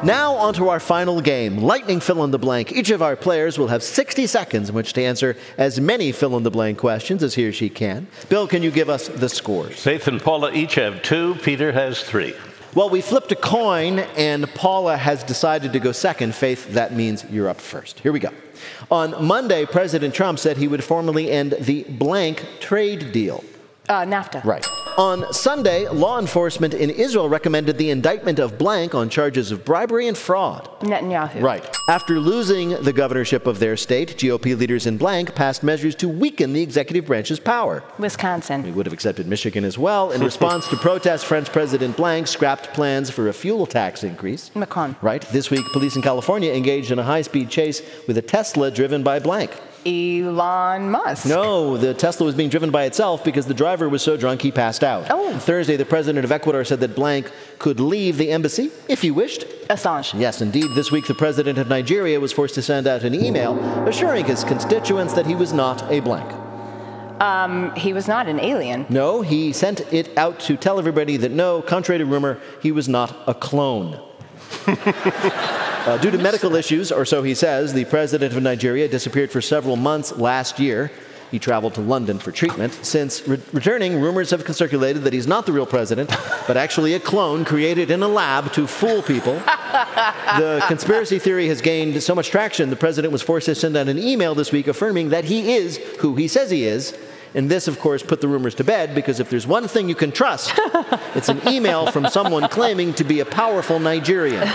Now onto our final game, lightning fill-in-the-blank. Each of our players will have 60 seconds in which to answer as many fill-in-the-blank questions as he or she can. Bill, can you give us the scores? Faith and Paula each have 2. Peter has 3. Well, we flipped a coin, and Paula has decided to go second. Faith, that means you're up first. Here we go. On Monday, President Trump said he would formally end the blank trade deal. NAFTA. Right. On Sunday, law enforcement in Israel recommended the indictment of blank on charges of bribery and fraud. Netanyahu. Right. After losing the governorship of their state, GOP leaders in blank passed measures to weaken the executive branch's power. Wisconsin. We would have accepted Michigan as well. In response to protests, French President blank scrapped plans for a fuel tax increase. Macron. Right. This week, police in California engaged in a high-speed chase with a Tesla driven by blank. Elon Musk. No, the Tesla was being driven by itself because the driver was so drunk he passed out. Oh. Thursday, the president of Ecuador said that blank could leave the embassy if he wished. Assange. Yes, indeed. This week, the president of Nigeria was forced to send out an email assuring his constituents that he was not a blank. He was not an alien. No, he sent it out to tell everybody that no, contrary to rumor, he was not a clone. Due to medical issues, or so he says, the president of Nigeria disappeared for several months last year. He traveled to London for treatment. Since returning, rumors have circulated that he's not the real president, but actually a clone created in a lab to fool people. The conspiracy theory has gained so much traction, the president was forced to send out an email this week affirming that he is who he says he is. And this, of course, put the rumors to bed, because if there's one thing you can trust, it's an email from someone claiming to be a powerful Nigerian.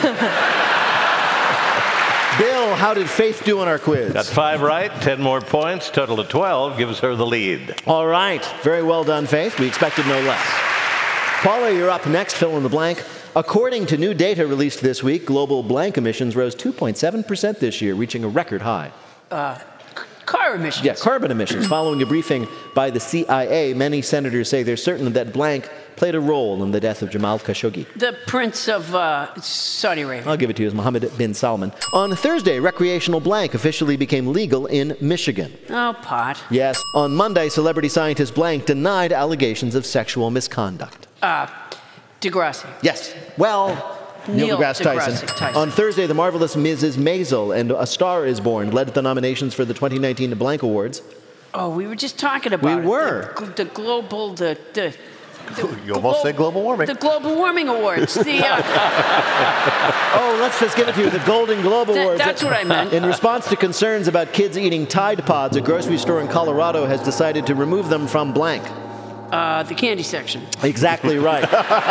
Bill, how did Faith do on our quiz? Got 5 right, 10 more points, total of 12, gives her the lead. All right. Very well done, Faith. We expected no less. Paula, you're up next. Fill in the blank. According to new data released this week, global blank emissions rose 2.7% this year, reaching a record high. Car emissions. Yeah, carbon emissions. Following a briefing by the CIA, many senators say they're certain that blank played a role in the death of Jamal Khashoggi. The Prince of Saudi Arabia. I'll give it to you as Mohammed bin Salman. On Thursday, recreational blank officially became legal in Michigan. Oh, pot. Yes. On Monday, celebrity scientist blank denied allegations of sexual misconduct. Degrassi. Yes. Well, Neil deGrasse Tyson. On Thursday, the marvelous Mrs. Maisel and A Star is Born led the nominations for the 2019 Blank Awards. Oh, we were just talking about it. We were. The global, You almost said global warming. The Global Warming Awards. Oh, let's just give it to you, the Golden Globe Awards. That's what I meant. In response to concerns about kids eating Tide Pods, a grocery store in Colorado has decided to remove them from blank. The candy section. Exactly right.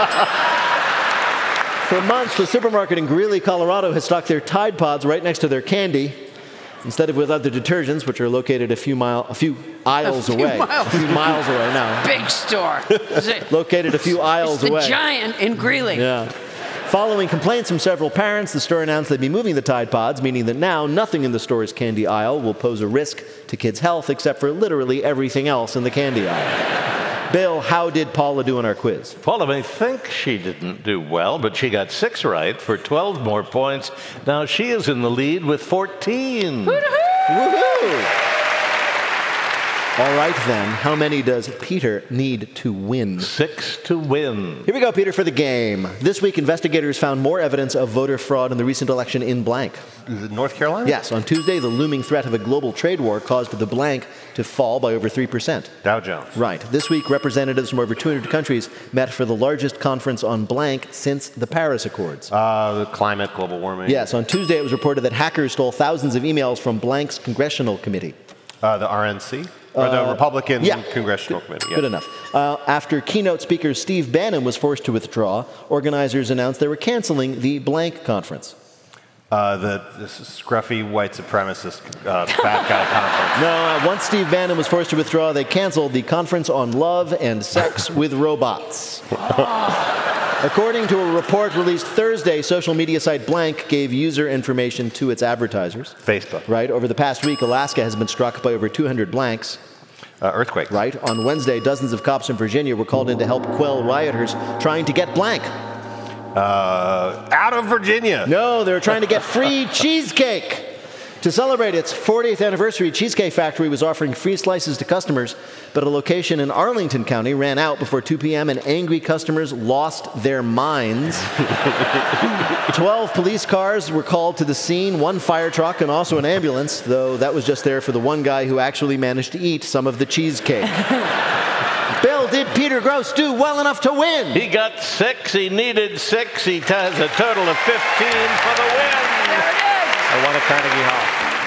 For months, the supermarket in Greeley, Colorado has stocked their Tide Pods right next to their candy, instead of with other detergents, which are located a few aisles away. A few miles away now. Big store. Located a few aisles away. It's the Giant in Greeley. Yeah. Following complaints from several parents, the store announced they'd be moving the Tide Pods, meaning that now nothing in the store's candy aisle will pose a risk to kids' health, except for literally everything else in the candy aisle. Bill, how did Paula do on our quiz? Paula may think she didn't do well, but she got 6 right for 12 more points. Now she is in the lead with 14. Woohoo! All right, then. How many does Peter need to win? 6 to win. Here we go, Peter, for the game. This week, investigators found more evidence of voter fraud in the recent election in blank. Is it North Carolina? Yes. On Tuesday, the looming threat of a global trade war caused the blank to fall by over 3%. Dow Jones. Right. This week, representatives from over 200 countries met for the largest conference on blank since the Paris Accords. The climate, global warming. Yes. On Tuesday, it was reported that hackers stole thousands of emails from blank's congressional committee. The RNC? Or the Republican Congressional Committee. Yeah. Good enough. After keynote speaker Steve Bannon was forced to withdraw, organizers announced they were canceling the blank conference. This scruffy white supremacist fat guy conference. No, once Steve Bannon was forced to withdraw, they canceled the conference on love and sex with robots. According to a report released Thursday, social media site blank gave user information to its advertisers. Facebook. Right. Over the past week, Alaska has been struck by over 200 blanks. Earthquakes. Right. On Wednesday, dozens of cops in Virginia were called in to help quell rioters trying to get blank. Out of Virginia. No, they were trying to get free cheesecake. To celebrate its 40th anniversary, Cheesecake Factory was offering free slices to customers, but a location in Arlington County ran out before 2 p.m. and angry customers lost their minds. 12 police cars were called to the scene, 1 fire truck, and also an ambulance, though that was just there for the one guy who actually managed to eat some of the cheesecake. Bill, did Peter Gross do well enough to win? He got 6. He needed 6. He has a total of 15 for the win. I won at Carnegie Hall.